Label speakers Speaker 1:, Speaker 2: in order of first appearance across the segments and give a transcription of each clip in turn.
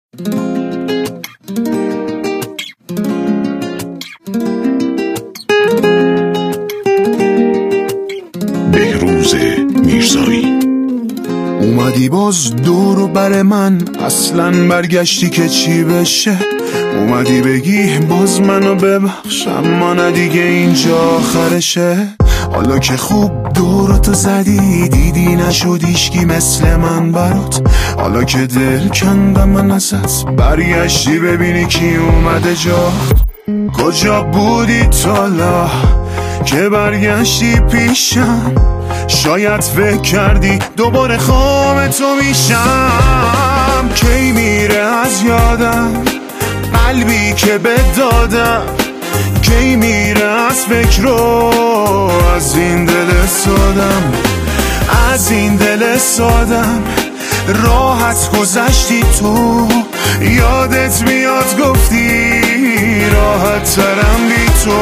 Speaker 1: بهروز میرزایی.
Speaker 2: اومدی باز دور و بر من، اصلا برگشتی که چی بشه. اومدی بگی باز منو ببخش، اما نه دیگه اینجا آخرشه. حالا که خوب دورتو زدی، دیدی نشد هیچکی مثل من برات. حالا که دل کندم من ازت، برگشتی ببینی کی اومده جا. کجا بودی تالا که برگشتی پیشم؟ شاید فکر کردی دوباره خواب تو میشم. کی میره از یادم قلبی که بهت دادم؟ کی میره از فکر رو از این دل سادم؟ از این دل سادم راحت گذشتی تو. یادت میاد گفتی راحت ترم بی تو.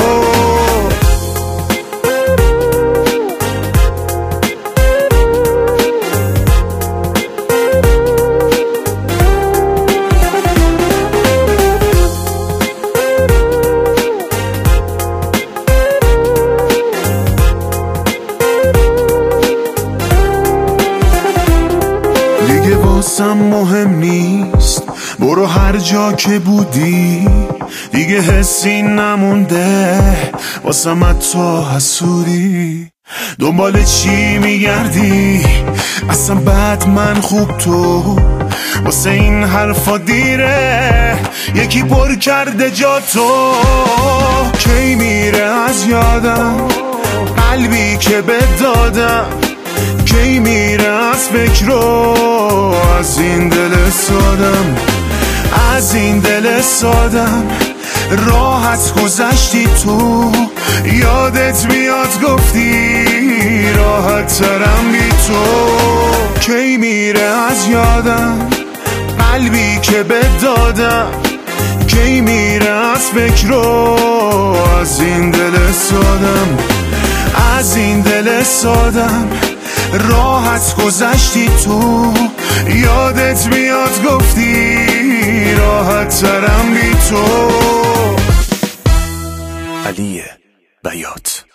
Speaker 2: دیگه واسم مهم نیست، برو هر جا که بودی. دیگه حسی نمونده واسم حتی حسودی. دنبال چی میگردی؟ اصلا بعد من خوب تو. واسه این حرفا دیره، یکی پر کرده جا تو. کی میره از یادم قلبی که بهت دادم؟ کی میره از فکر رو از این دل سادم؟ از این دل سادم راحت گذشتی تو. یادت میاد گفتی راحت ترم بی تو. کی میره از یادم قلبی که بهت دادم؟ کی میره از فکر رو از این دل سادم؟ از این دل سادم راحت گذشتی تو. یادت میاد گفتی راحت ترم بی تو.
Speaker 1: علی بیات.